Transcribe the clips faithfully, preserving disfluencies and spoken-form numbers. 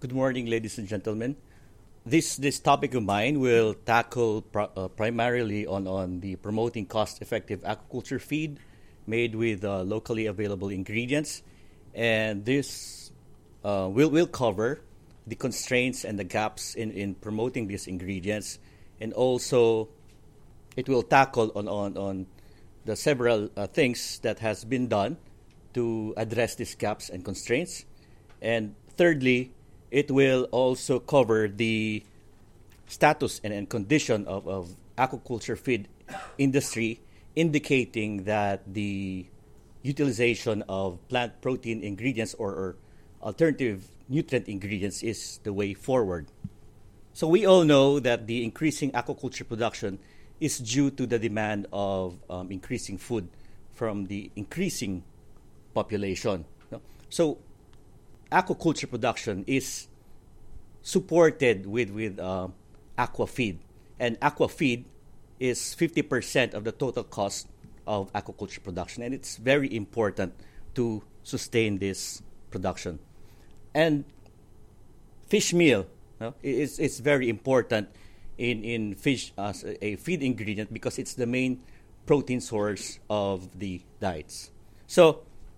Good morning, ladies and gentlemen. This this topic of mine will tackle pro, uh, primarily on, on the promoting cost-effective aquaculture feed made with uh, locally available ingredients, and this uh, will will cover the constraints and the gaps in, in promoting these ingredients, and also it will tackle on on, on the several uh, things that has been done to address these gaps and constraints, and thirdly, it will also cover the status and, and condition of, of aquaculture feed industry, indicating that the utilization of plant protein ingredients or, or alternative nutrient ingredients is the way forward. So we all know that the increasing aquaculture production is due to the demand of um, increasing food from the increasing population. So aquaculture production is supported with with uh, aqua feed, and aqua feed is fifty percent of the total cost of aquaculture production, and it's very important to sustain this production. And fish meal uh, is is very important in in fish as a feed ingredient because it's the main protein source of the diets. So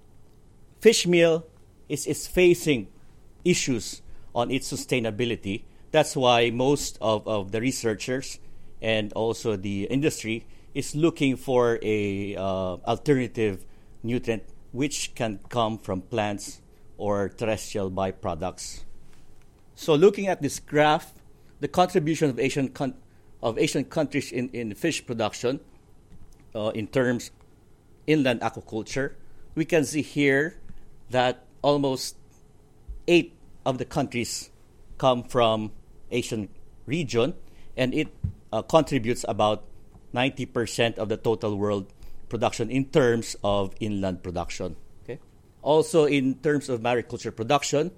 fish meal is is facing issues on its sustainability. That's why most of, of the researchers and also the industry is looking for a uh, alternative nutrient which can come from plants or terrestrial byproducts. So looking at this graph, the contribution of Asian con- of Asian countries in, in fish production uh, in terms inland aquaculture, we can see here that almost eight of the countries come from Asian region, and it uh, contributes about ninety percent of the total world production in terms of inland production. Okay. Also, in terms of mariculture production,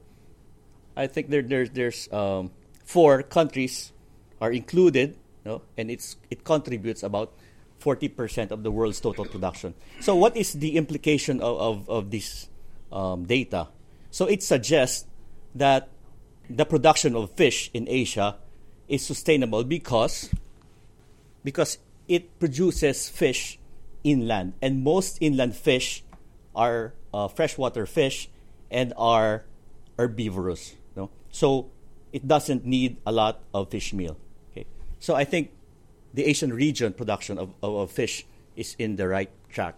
I think there, there there's um, four countries are included, you know, and it's it contributes about forty percent of the world's total production. So, what is the implication of of, of this um, data? So, it suggests that the production of fish in Asia is sustainable because because it produces fish inland, and most inland fish are uh, freshwater fish and are herbivorous. You know? So it doesn't need a lot of fish meal. Okay, so I think the Asian region production of, of, of fish is in the right track.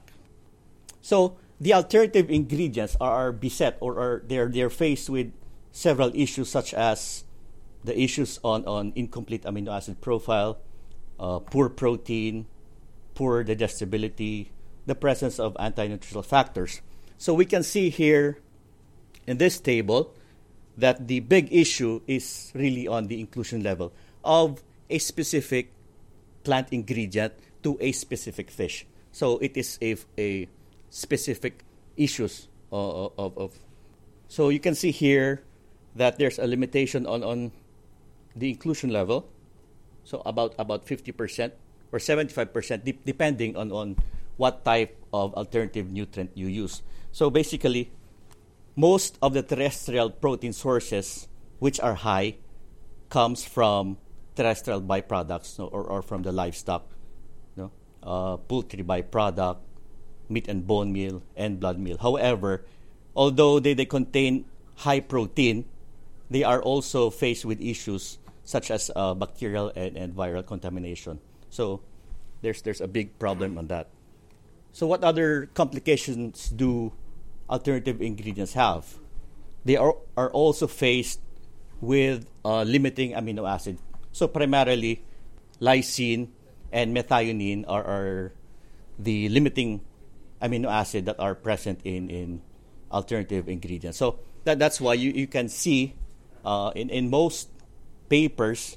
So the alternative ingredients are, are beset or are they're they're faced with several issues such as the issues on, on incomplete amino acid profile, uh, poor protein, poor digestibility, the presence of anti-nutritional factors. So we can see here in this table that the big issue is really on the inclusion level of a specific plant ingredient to a specific fish. So it is a, a specific issues uh, of, of. So you can see here that there's a limitation on, on the inclusion level, so about about fifty percent or seventy-five percent, de- depending on, on what type of alternative nutrient you use. So basically, most of the terrestrial protein sources, which are high, comes from terrestrial byproducts, no, or, or from the livestock, no? uh, poultry byproduct, meat and bone meal, and blood meal. However, although they, they contain high protein, they are also faced with issues such as uh, bacterial and, and viral contamination. So there's there's a big problem on that. So what other complications do alternative ingredients have? They are, are also faced with uh, limiting amino acid. So primarily, lysine and methionine are, are the limiting amino acid that are present in, in alternative ingredients. So that, that's why you, you can see Uh, in, in most papers,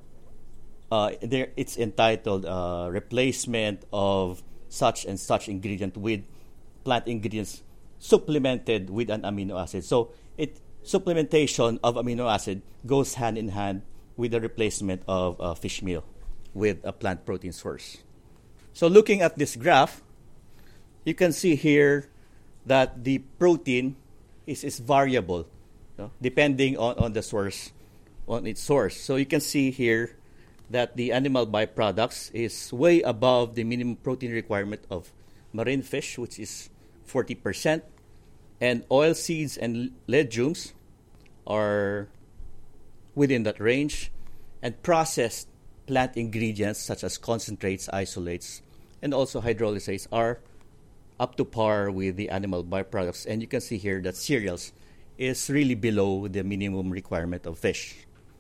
uh, there it's entitled uh, replacement of such and such ingredient with plant ingredients supplemented with an amino acid. So it supplementation of amino acid goes hand in hand with the replacement of uh, fish meal with a plant protein source. So looking at this graph, you can see here that the protein is, is variable you know, depending on, on the source, on its source. So you can see here that the animal byproducts is way above the minimum protein requirement of marine fish, which is forty percent, and oil seeds and legumes are within that range, and processed plant ingredients such as concentrates, isolates, and also hydrolysates are up to par with the animal byproducts. And you can see here that cereals is really below the minimum requirement of fish.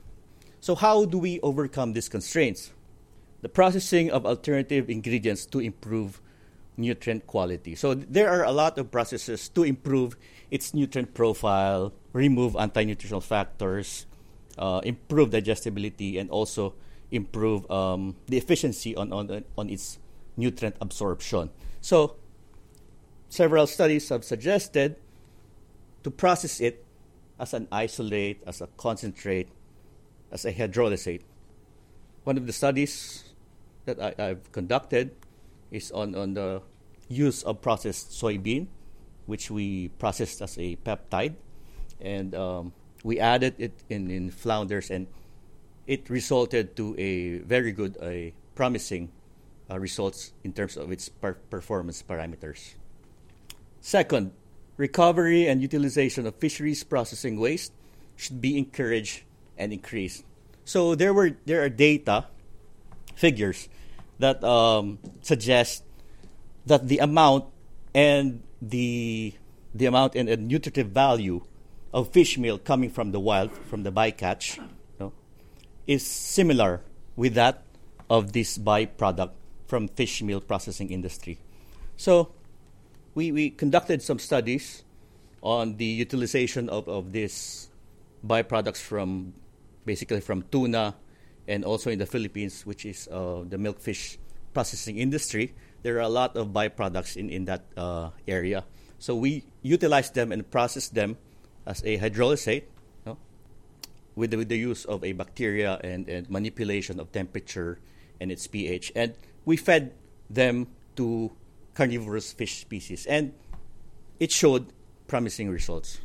So how do we overcome these constraints? The processing of alternative ingredients to improve nutrient quality. So there are a lot of processes to improve its nutrient profile, remove anti-nutritional factors, uh, improve digestibility, and also improve um, the efficiency on, on, on its nutrient absorption. So several studies have suggested to process it as an isolate, as a concentrate, as a hydrolysate. One of the studies that I, I've conducted is on, on the use of processed soybean, which we processed as a peptide. And um, we added it in, in flounders, and it resulted to a very good, a promising uh, results in terms of its per- performance parameters. Second, recovery and utilization of fisheries processing waste should be encouraged and increased. So there were there are data, figures that um, suggest that the amount and the the amount and the nutritive value of fish meal coming from the wild, from the bycatch, you know, is similar with that of this byproduct from fish meal processing industry. So we, we conducted some studies on the utilization of, of these byproducts from basically from tuna, and also in the Philippines, which is uh, the milkfish processing industry. There are a lot of byproducts in, in that uh, area. So we utilize them and process them as a hydrolysate, you know, with, the, with the use of a bacteria and, and manipulation of temperature and its pH. And we fed them to carnivorous fish species, and it showed promising results.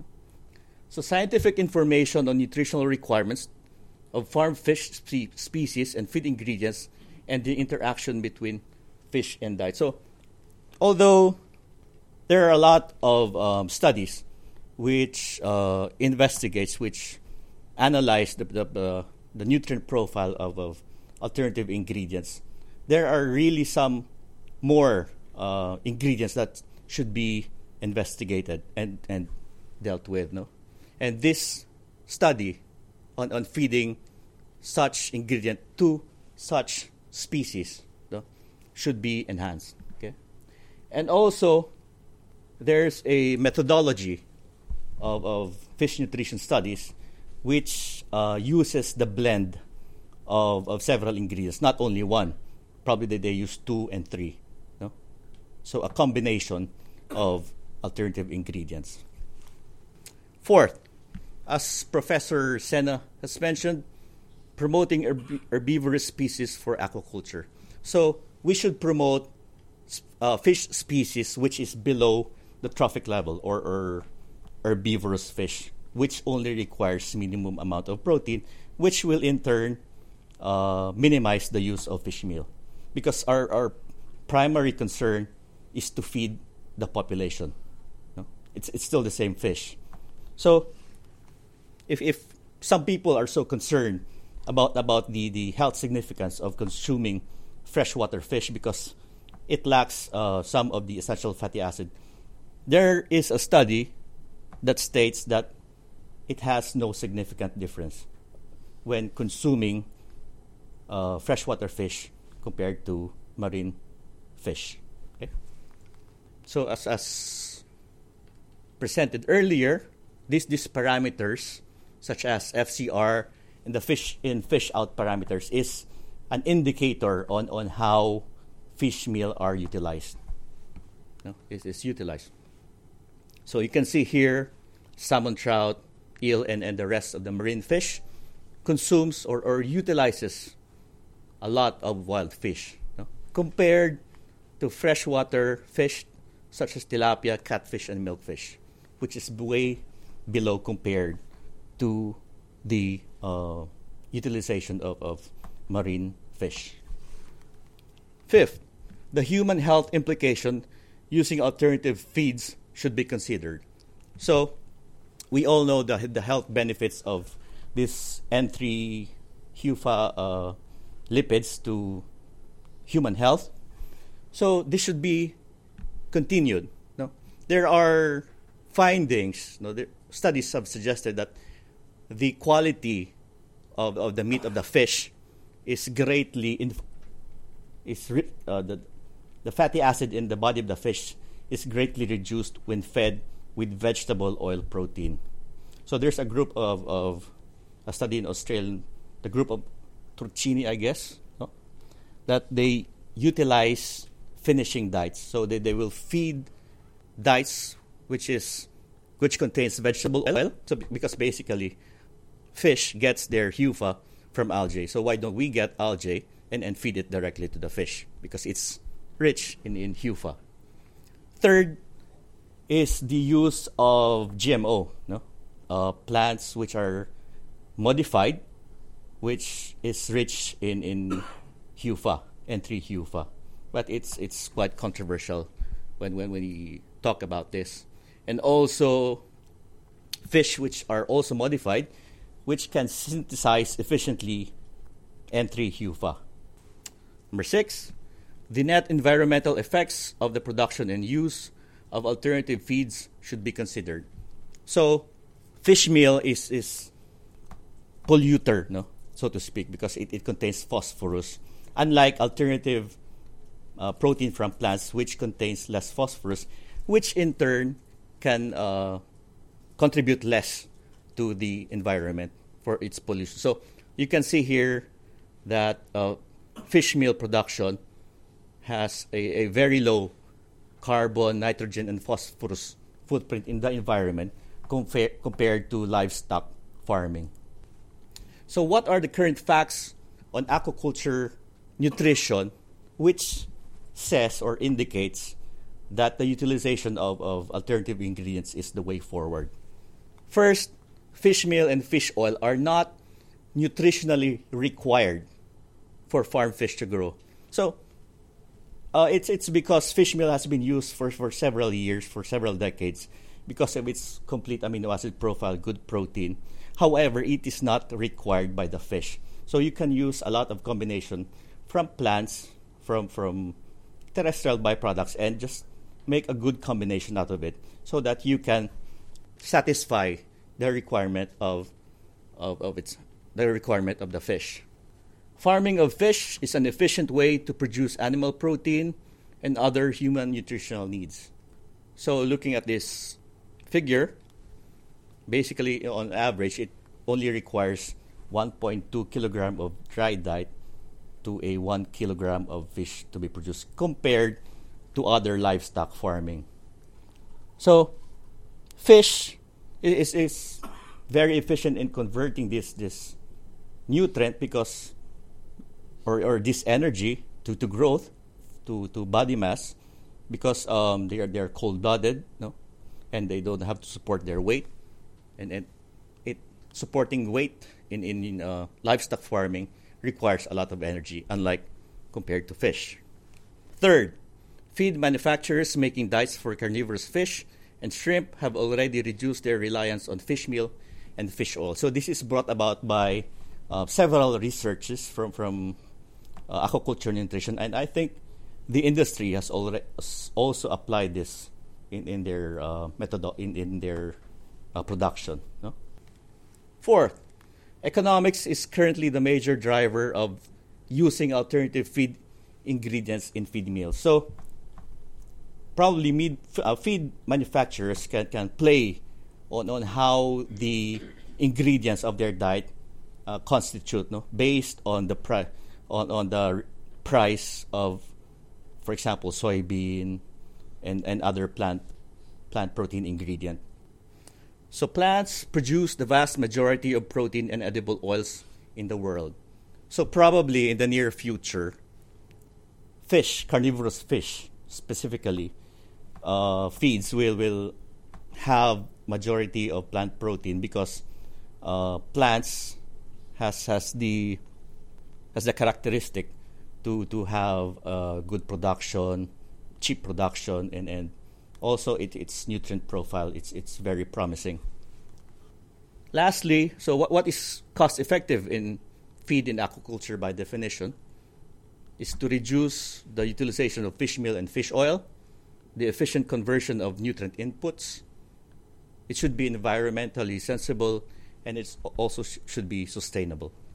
So scientific information on nutritional requirements of farm fish spe- species and feed ingredients and the interaction between fish and diet. So although there are a lot of um, studies which uh, investigates, which analyze the, the, the, the nutrient profile of, of alternative ingredients, there are really some more uh, ingredients that should be investigated and, and dealt with, no? And this study on, on feeding such ingredient to such species, no, should be enhanced. Okay, and also there's a methodology of, of fish nutrition studies which uh, uses the blend of, of several ingredients, not only one. Probably they, they use two and three. No, so a combination of alternative ingredients. Fourth, as Professor Sena has mentioned, promoting herb- herbivorous species for aquaculture. So we should promote uh, fish species which is below the trophic level, or, or herbivorous fish, which only requires minimum amount of protein, which will in turn uh, minimize the use of fish meal. Because our, our primary concern is to feed the population. No? It's, it's still the same fish. So if if some people are so concerned about about the, the health significance of consuming freshwater fish because it lacks uh, some of the essential fatty acid, there is a study that states that it has no significant difference when consuming uh, freshwater fish compared to marine fish. Okay? So as as presented earlier, these these parameters, such as F C R and the fish in, fish out parameters, is an indicator on, on how fish meal are utilized. No, it is utilized. So you can see here, salmon, trout, eel, and, and the rest of the marine fish consumes or, or utilizes a lot of wild fish, no? Compared to freshwater fish such as tilapia, catfish, and milkfish, which is way below compared to the uh, utilization of, of marine fish. Fifth, the human health implication using alternative feeds should be considered. So, we all know the, the health benefits of this N three H U F A uh, lipids to human health. So, this should be continued. No? There are findings, no, the studies have suggested that the quality of, of the meat of the fish is greatly in, is uh, the the fatty acid in the body of the fish is greatly reduced when fed with vegetable oil protein. So there's a group of, of a study in Australia, the group of Turcini, I guess, no? that they utilize finishing diets. So they, they will feed diets which is which contains vegetable oil. So because basically fish gets their H U F A from algae. So why don't we get algae and, and feed it directly to the fish? Because it's rich in, in H U F A. Third is the use of G M O, no? uh, plants which are modified, which is rich in, in H U F A, N three H U F A. But it's it's quite controversial when, when we talk about this. And also fish which are also modified, which can synthesize efficiently N three H U F A. Number six, the net environmental effects of the production and use of alternative feeds should be considered. So, fish meal is is polluter, no, so to speak, because it, it contains phosphorus. Unlike alternative uh, protein from plants, which contains less phosphorus, which in turn can uh, contribute less to the environment for its pollution. So, you can see here that uh, fish meal production has a, a very low carbon, nitrogen, and phosphorus footprint in the environment compare, compared to livestock farming. So what are the current facts on aquaculture nutrition which says or indicates that the utilization of, of alternative ingredients is the way forward? First, fish meal and fish oil are not nutritionally required for farm fish to grow. So, Uh, it's it's because fish meal has been used for, for several years, for several decades, because of its complete amino acid profile, good protein. However, it is not required by the fish. So you can use a lot of combination from plants, from from terrestrial byproducts, and just make a good combination out of it so that you can satisfy the requirement of of, of its the requirement of the fish. Farming of fish is an efficient way to produce animal protein and other human nutritional needs. So looking at this figure, basically on average, it only requires one point two kilogram of dry diet to a one kilogram of fish to be produced compared to other livestock farming. So fish is, is very efficient in converting this, this nutrient because Or, or this energy to, to growth, to, to body mass, because um, they are they are cold-blooded, no, and they don't have to support their weight, and, and it supporting weight in in, in uh, livestock farming requires a lot of energy, unlike compared to fish. Third, feed manufacturers making diets for carnivorous fish and shrimp have already reduced their reliance on fish meal and fish oil. So this is brought about by uh, several researches from from Uh, aquaculture nutrition, and I think the industry has already also applied this in, in their uh, method in, in their uh, production. No? Fourth, economics is currently the major driver of using alternative feed ingredients in feed meals. So probably mead, uh, feed manufacturers can, can play on, on how the ingredients of their diet uh, constitute, no, based on the price. On, on the price of, for example, soybean and, and other plant plant protein ingredient. So plants produce the vast majority of protein and edible oils in the world. So probably in the near future, fish, carnivorous fish specifically, uh, feeds will, will have majority of plant protein because uh, plants has has the has the characteristic to to have uh, good production, cheap production, and and also it, its nutrient profile. It's it's very promising. Lastly, so what what is cost effective in feed in aquaculture by definition is to reduce the utilization of fish meal and fish oil, the efficient conversion of nutrient inputs. It should be environmentally sensible, and it also sh- should be sustainable.